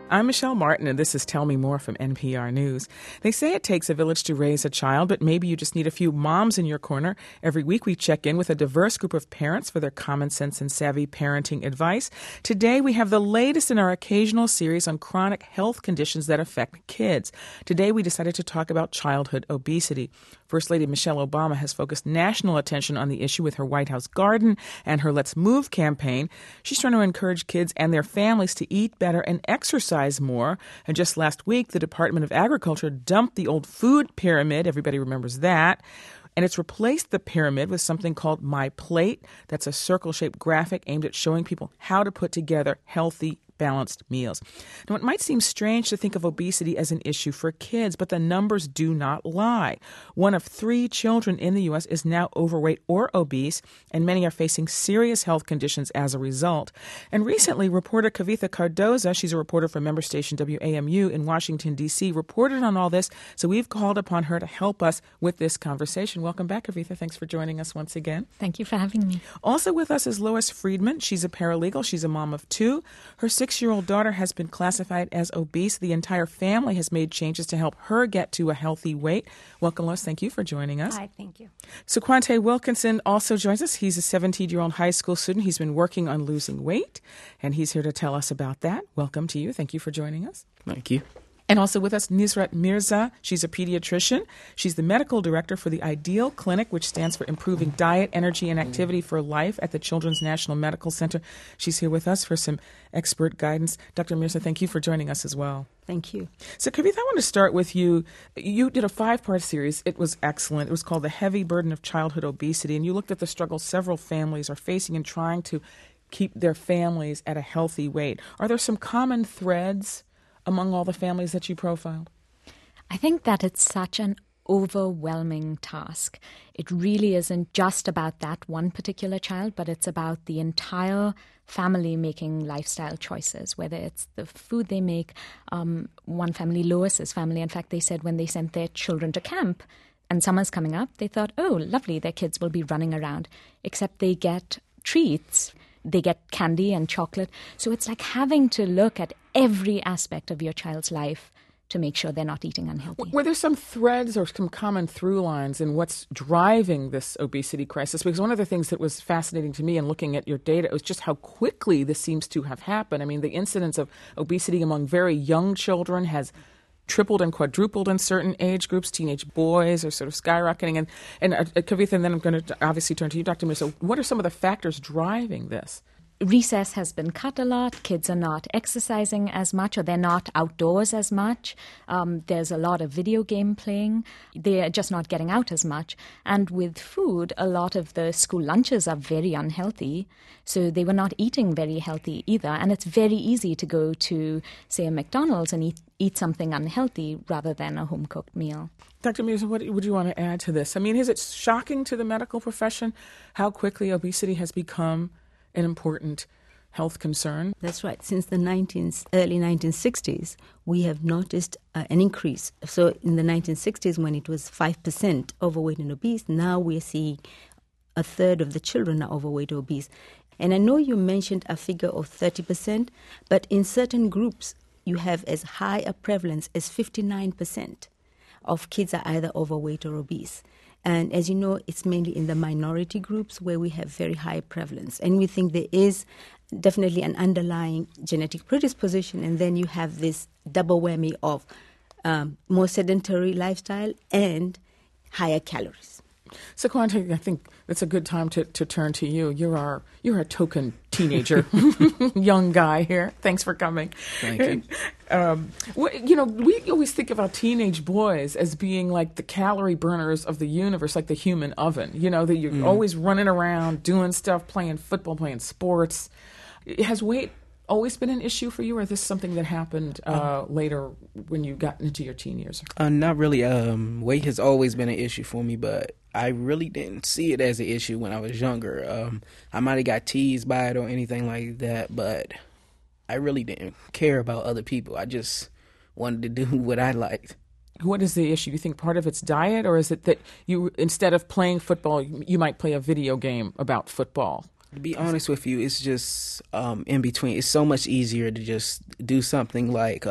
I'm Michelle Martin, and this is Tell Me More from NPR News. They say it takes a village to raise a child, but maybe you just need a few moms in your corner. Every week we check in with a diverse group of parents for their common sense and savvy parenting advice. Today we have the latest in our occasional series on chronic health conditions that affect kids. Today we decided to talk about childhood obesity. First Lady Michelle Obama has focused national attention on the issue with her White House garden and her Let's Move campaign. She's trying to encourage kids and their families to eat better and exercise more. And just last week, the Department of Agriculture dumped the old food pyramid. Everybody remembers that. And it's replaced the pyramid with something called My Plate. That's a circle-shaped graphic aimed at showing people how to put together healthy, balanced meals. Now, it might seem strange to think of obesity as an issue for kids, but the numbers do not lie. 1 of 3 children in the U.S. is now overweight or obese, and many are facing serious health conditions as a result. And recently, reporter Kavitha Cardoza, she's a reporter for member station WAMU in Washington, D.C., reported on all this, so we've called upon her to help us with this conversation. Welcome back, Kavitha. Thanks for joining us once again. Thank you for having me. Also with us is Lois Friedman. She's a paralegal. She's a mom of 2. Her 6-year-old daughter has been classified as obese. The entire family has made changes to help her get to a healthy weight. Welcome, Lois. Thank you for joining us. Hi, thank you. Sequante Wilkinson also joins us. He's a 17-year-old high school student. He's been working on losing weight, and he's here to tell us about that. Welcome to you. Thank you for joining us. Thank you. And also with us, Nusrat Mirza. She's a pediatrician. She's the medical director for the Ideal Clinic, which stands for Improving Diet, Energy, and Activity for Life at the Children's National Medical Center. She's here with us for some expert guidance. Dr. Mirza, thank you for joining us as well. Thank you. So, Kavitha, I want to start with you. You did a 5-part series. It was excellent. It was called The Heavy Burden of Childhood Obesity, and you looked at the struggles several families are facing in trying to keep their families at a healthy weight. Are there some common threads among all the families that you profiled? I think that it's such an overwhelming task. It really isn't just about that one particular child, but it's about the entire family making lifestyle choices, whether it's the food they make. One family, Lois's family, in fact, they said when they sent their children to camp and summer's coming up, they thought, oh, lovely, their kids will be running around, except they get treats. They get candy and chocolate. So it's like having to look at every aspect of your child's life to make sure they're not eating unhealthy. Were there some threads or some common through lines in what's driving this obesity crisis? Because one of the things that was fascinating to me in looking at your data was just how quickly this seems to have happened. I mean, the incidence of obesity among very young children has tripled and quadrupled in certain age groups. Teenage boys are sort of skyrocketing. And Kavitha, and then I'm going to obviously turn to you, Dr. Mirza. What are some of the factors driving this? Recess has been cut a lot. Kids are not exercising as much, or they're not outdoors as much. There's a lot of video game playing. They're just not getting out as much. And with food, a lot of the school lunches are very unhealthy. So they were not eating very healthy either. And it's very easy to go to, say, a McDonald's and eat something unhealthy rather than a home-cooked meal. Dr. Mirza, what would you want to add to this? I mean, is it shocking to the medical profession how quickly obesity has become an important health concern? That's right. Since the early 1960s, we have noticed an increase. So in the 1960s, when it was 5% overweight and obese, now we're seeing a third of the children are overweight or obese. And I know you mentioned a figure of 30%, but in certain groups, you have as high a prevalence as 59% of kids are either overweight or obese. And as you know, it's mainly in the minority groups where we have very high prevalence. And we think there is definitely an underlying genetic predisposition. And then you have this double whammy of more sedentary lifestyle and higher calories. So, Quante, I think it's a good time to turn to you. You're a token teenager, young guy here. Thanks for coming. Thank you. We always think about teenage boys as being like the calorie burners of the universe, like the human oven. You know, that you're always running around, doing stuff, playing football, playing sports. Has weight always been an issue for you, or is this something that happened later when you got into your teen years? Not really. Weight has always been an issue for me, but I really didn't see it as an issue when I was younger. I might have got teased by it or anything like that, but I really didn't care about other people. I just wanted to do what I liked. What is the issue? Do you think part of it's diet, or is it that you, instead of playing football, you might play a video game about football? To be honest with you, it's just in between. It's so much easier to just do something like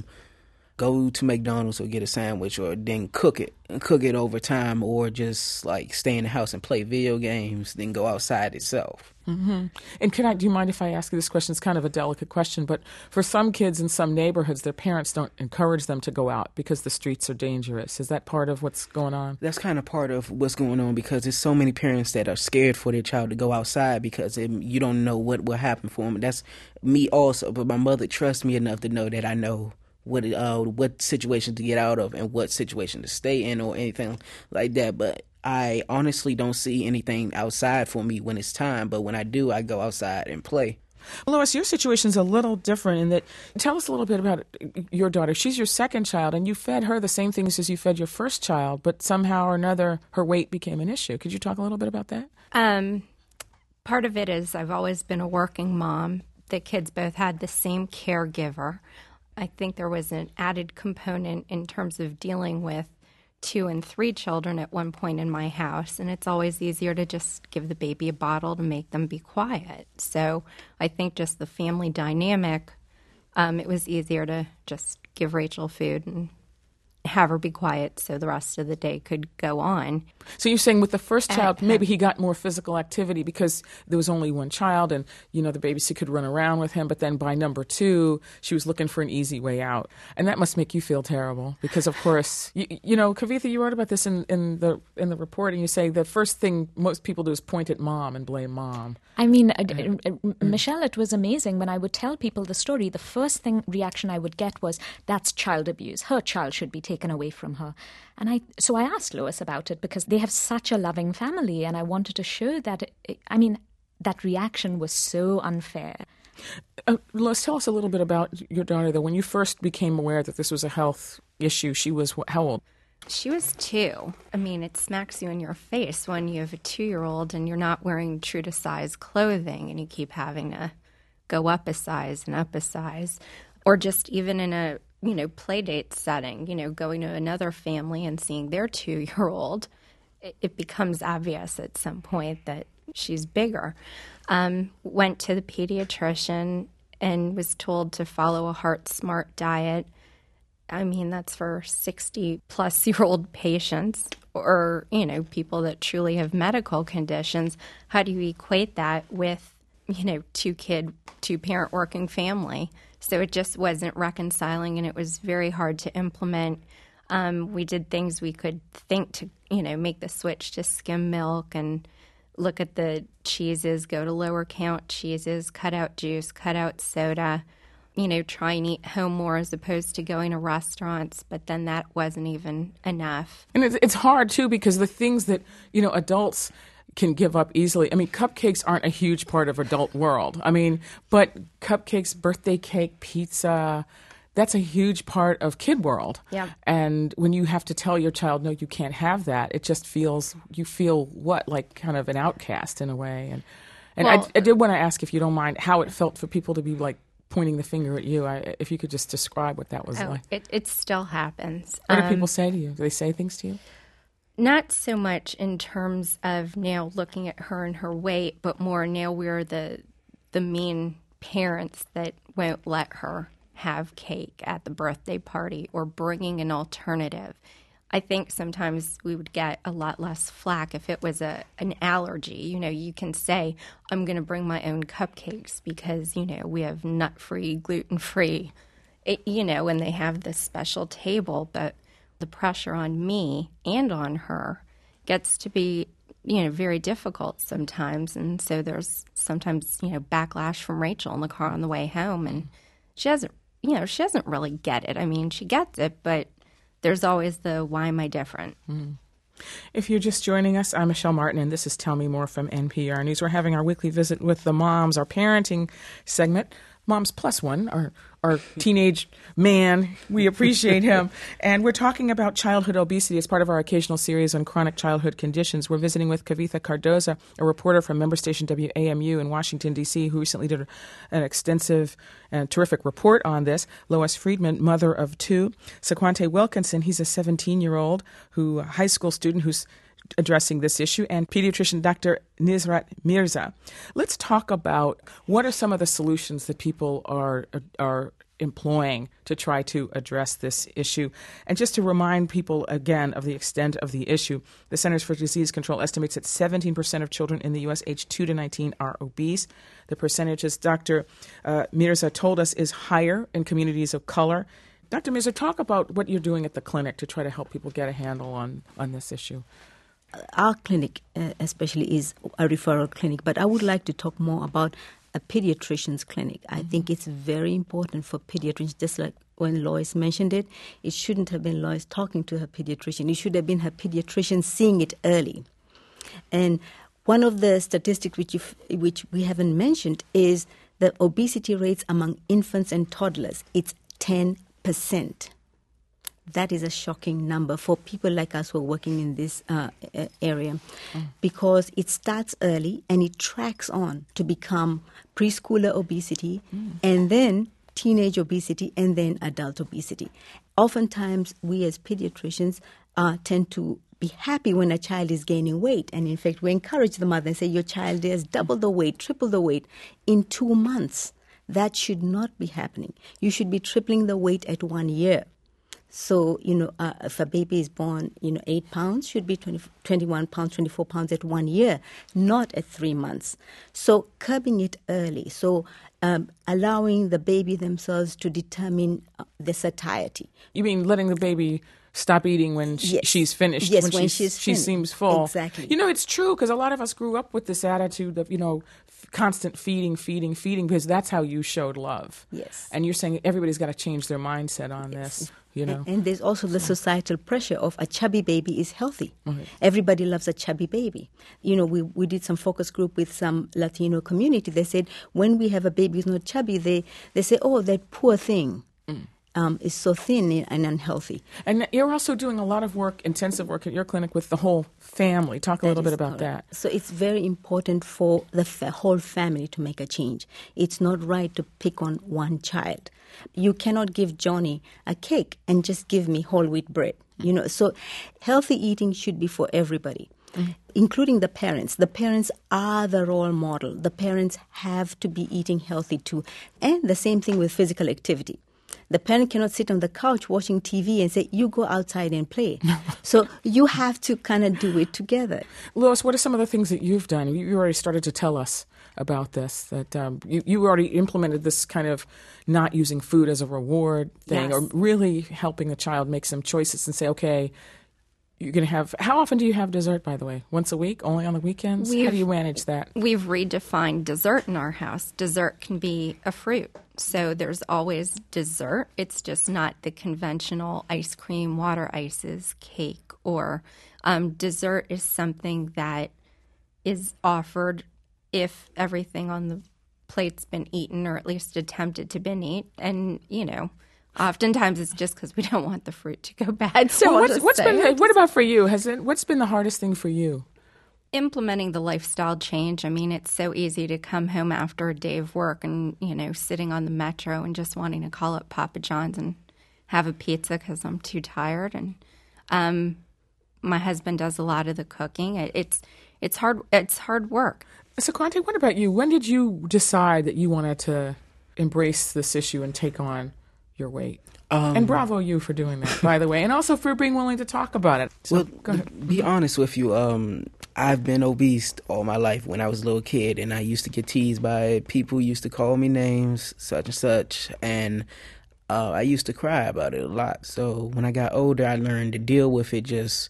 go to McDonald's or get a sandwich, or then cook it over time, or just like stay in the house and play video games, then go outside itself. Mm-hmm. And do you mind if I ask you this question? It's kind of a delicate question, but for some kids in some neighborhoods, their parents don't encourage them to go out because the streets are dangerous. Is that part of what's going on? That's kind of part of what's going on, because there's so many parents that are scared for their child to go outside because you don't know what will happen for them. That's me also, but my mother trusts me enough to know that I know what situation to get out of and what situation to stay in or anything like that. But I honestly don't see anything outside for me when it's time. But when I do, I go outside and play. Lois, your situation's a little different in that, tell us a little bit about your daughter. She's your second child, and you fed her the same things as you fed your first child, but somehow or another, her weight became an issue. Could you talk a little bit about that? Part of it is I've always been a working mom. The kids both had the same caregiver. I think there was an added component in terms of dealing with 2 and 3 children at one point in my house, and it's always easier to just give the baby a bottle to make them be quiet. So I think just the family dynamic, it was easier to just give Rachel food and have her be quiet so the rest of the day could go on. So you're saying with the first child, maybe he got more physical activity because there was only one child and, the babysitter could run around with him. But then by number 2, she was looking for an easy way out. And that must make you feel terrible because, of course, Kavitha, you wrote about this in the report, and you say the first thing most people do is point at mom and blame mom. I mean, Michelle, it was amazing. When I would tell people the story, the first reaction I would get was, that's child abuse. Her child should be taken away from her. And so I asked Lois about it because they have such a loving family, and I wanted to show that, that reaction was so unfair. Lois, tell us a little bit about your daughter, though. When you first became aware that this was a health issue, she was how old? She was 2. I mean, it smacks you in your face when you have a 2-year-old and you're not wearing true to size clothing and you keep having to go up a size and up a size. Or just even in a, play date setting, going to another family and seeing their 2-year-old, it becomes obvious at some point that she's bigger. Went to the pediatrician and was told to follow a Heart Smart diet. I mean, that's for 60-plus-year-old patients or, people that truly have medical conditions. How do you equate that with, 2-parent working family? So it just wasn't reconciling, and it was very hard to implement. We did things we could think to, make the switch to skim milk and look at the cheeses, go to lower count cheeses, cut out juice, cut out soda. Try and eat home more as opposed to going to restaurants, but then that wasn't even enough. And it's hard, too, because the things that, adults can give up easily. I mean, cupcakes aren't a huge part of adult world. I mean, but cupcakes, birthday cake, pizza, that's a huge part of kid world. Yeah. And when you have to tell your child, no, you can't have that, it just you feel like kind of an outcast in a way. And I did want to ask, if you don't mind, how it felt for people to be like, pointing the finger at you. If you could just describe what that was like. It still happens. What do people say to you? Do they say things to you? Not so much in terms of now looking at her and her weight, but more now we're the mean parents that won't let her have cake at the birthday party or bringing an alternative. I think sometimes we would get a lot less flack if it was an allergy. You can say, I'm going to bring my own cupcakes because, we have nut-free, gluten-free, and they have this special table. But the pressure on me and on her gets to be, very difficult sometimes. And so there's sometimes, backlash from Rachel in the car on the way home. And she doesn't really get it. I mean, she gets it, but there's always the why am I different? Mm. If you're just joining us, I'm Michelle Martin, and this is Tell Me More from NPR News. We're having our weekly visit with the moms, our parenting segment, Moms Plus One, our teenage man. We appreciate him. And we're talking about childhood obesity as part of our occasional series on chronic childhood conditions. We're visiting with Kavitha Cardoza, a reporter from member station WAMU in Washington, D.C., who recently did an extensive and terrific report on this. Lois Friedman, mother of 2. Sequante Wilkinson, he's a 17-year-old high school student who's addressing this issue, and pediatrician Dr. Nusrat Mirza. Let's talk about what are some of the solutions that people are employing to try to address this issue. And just to remind people again of the extent of the issue, the Centers for Disease Control estimates that 17% of children in the U.S. aged 2 to 19 are obese. The percentage, as Dr. Mirza told us, is higher in communities of color. Dr. Mirza, talk about what you're doing at the clinic to try to help people get a handle on this issue. Our clinic especially is a referral clinic, but I would like to talk more about a pediatrician's clinic. I think it's very important for pediatricians, just like when Lois mentioned it, it shouldn't have been Lois talking to her pediatrician. It should have been her pediatrician seeing it early. And one of the statistics which we haven't mentioned is the obesity rates among infants and toddlers. It's 10%. That is a shocking number for people like us who are working in this area, because it starts early and it tracks on to become preschooler obesity and then teenage obesity and then adult obesity. Oftentimes, we as pediatricians tend to be happy when a child is gaining weight. And in fact, we encourage the mother and say, your child has double the weight, triple the weight in 2 months. That should not be happening. You should be tripling the weight at 1 year. So, if a baby is born, 8 pounds, should be 21 pounds, 24 pounds at 1 year, not at 3 months. So curbing it early. So allowing the baby themselves to determine the satiety. You mean letting the baby stop eating when she's finished? Yes, when she's she finished. Seems full. Exactly. It's true, because a lot of us grew up with this attitude of, constant feeding, because that's how you showed love. Yes. And you're saying everybody's got to change their mindset on this. And there's also the societal pressure of a chubby baby is healthy. Okay. Everybody loves a chubby baby. We did some focus group with some Latino community. They said when we have a baby who's not chubby, they say, oh, that poor thing is so thin and unhealthy. And you're also doing a lot of work, intensive work at your clinic with the whole family. Talk a little bit about that. So it's very important for the whole family to make a change. It's not right to pick on one child. You cannot give Johnny a cake and just give me whole wheat bread. So healthy eating should be for everybody, including the parents. The parents are the role model. The parents have to be eating healthy too. And the same thing with physical activity. The parent cannot sit on the couch watching TV and say, you go outside and play. So you have to kind of do it together. Lois, what are some of the things that you've done? You already started to tell us about this, that you already implemented this kind of not using food as a reward thing, or really helping the child make some choices and say, okay, you're going to have, how often do you have dessert, by the way? Once a week? Only on the weekends? How do you manage that? We've redefined dessert in our house. Dessert can be a fruit. So there's always dessert. It's just not the conventional ice cream, water ices, cake, or dessert is something that is offered if everything on the plate's been eaten, or at least attempted to been eaten. And, oftentimes it's just because we don't want the fruit to go bad. So what about for you? What's been the hardest thing for you? Implementing the lifestyle change. I mean, it's so easy to come home after a day of work and, sitting on the metro and just wanting to call up Papa John's and have a pizza because I'm too tired. And my husband does a lot of the cooking. It's hard. It's hard work. So, Conte, what about you? When did you decide that you wanted to embrace this issue and take on your weight? And bravo you for doing that, by the way, and also for being willing to talk about it. So, go ahead. To be honest with you, I've been obese all my life. When I was a little kid, and I used to get teased by people who used to call me names, such and such, and I used to cry about it a lot. So when I got older, I learned to deal with it, just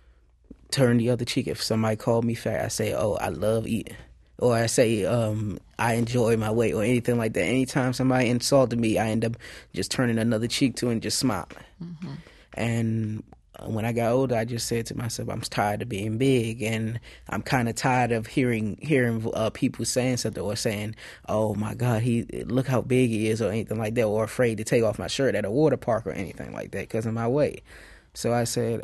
turn the other cheek. If somebody called me fat, I say, oh, I love eating. Or I say, I enjoy my weight, or anything like that. Anytime somebody insulted me, I end up just turning another cheek to it and just smiling. Mm-hmm. And when I got older, I just said to myself, I'm tired of being big, and I'm kind of tired of hearing people saying something, or saying, oh my God, look how big he is, or anything like that, or afraid to take off my shirt at a water park or anything like that because of my weight. So I said,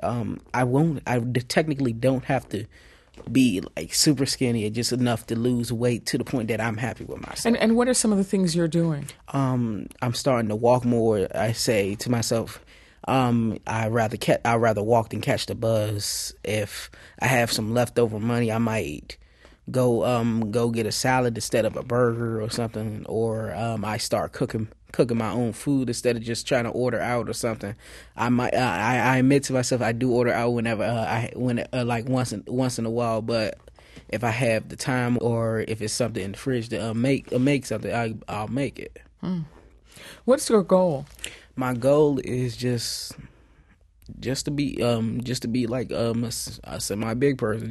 I technically don't have to be like super skinny, or just enough to lose weight to the point that I'm happy with myself. And what are some of the things you're doing? I'm starting to walk more. I say to myself, I'd rather walk than catch the bus. If I have some leftover money, I might go get a salad instead of a burger or something, or I start cooking my own food instead of just trying to order out or something. I admit to myself I do order out whenever like once in a while, but if I have the time or if it's something in the fridge to make something, I'll make it. What's your goal? My goal is just to be like a semi-big person,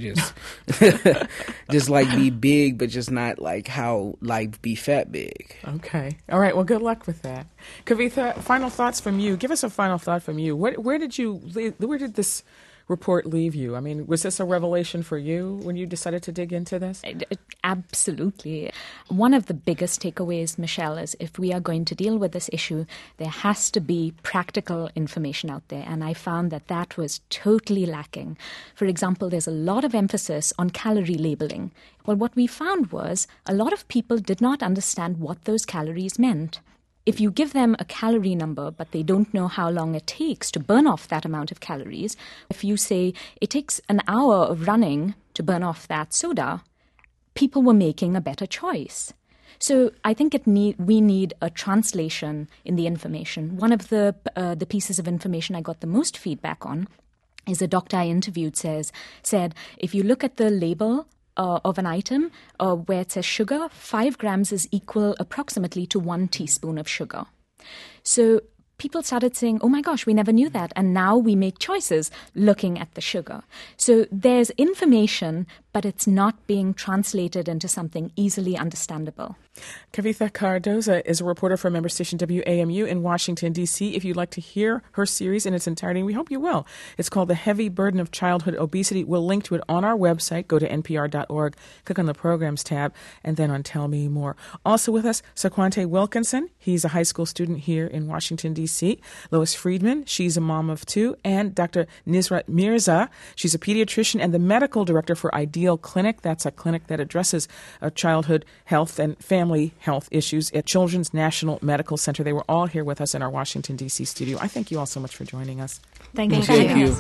just like be big, but just not like be fat big. Okay. All right. Well, good luck with that. Kavitha, final thoughts from you. Give us a final thought from you. Where did this report leave you? I mean, was this a revelation for you when you decided to dig into this? Absolutely. One of the biggest takeaways, Michelle, is if we are going to deal with this issue, there has to be practical information out there. And I found that was totally lacking. For example, there's a lot of emphasis on calorie labeling. Well, what we found was a lot of people did not understand what those calories meant. If you give them a calorie number, but they don't know how long it takes to burn off that amount of calories, if you say it takes an hour of running to burn off that soda, people were making a better choice. So I think we need a translation in the information. One of the pieces of information I got the most feedback on is a doctor I interviewed said, if you look at the label of an item where it says sugar, 5 grams is equal approximately to 1 teaspoon of sugar. So people started saying, oh my gosh, we never knew that. And now we make choices looking at the sugar. So there's information, but it's not being translated into something easily understandable. Kavitha Cardoza is a reporter for member station WAMU in Washington, D.C. If you'd like to hear her series in its entirety, we hope you will. It's called The Heavy Burden of Childhood Obesity. We'll link to it on our website. Go to npr.org, click on the Programs tab, and then on Tell Me More. Also with us, Saquante Wilkinson. He's a high school student here in Washington, D.C. Lois Friedman, she's a mom of 2. And Dr. Nusrat Mirza, she's a pediatrician and the medical director for Ideal Clinic. That's a clinic that addresses childhood health and family health issues at Children's National Medical Center. They were all here with us in our Washington, D.C. studio. I thank you all so much for joining us. Thank you. Thank you.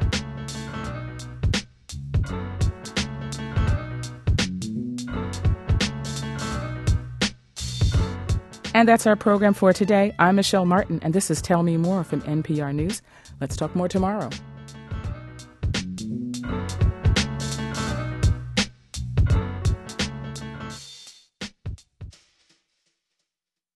And that's our program for today. I'm Michelle Martin, and this is Tell Me More from NPR News. Let's talk more tomorrow.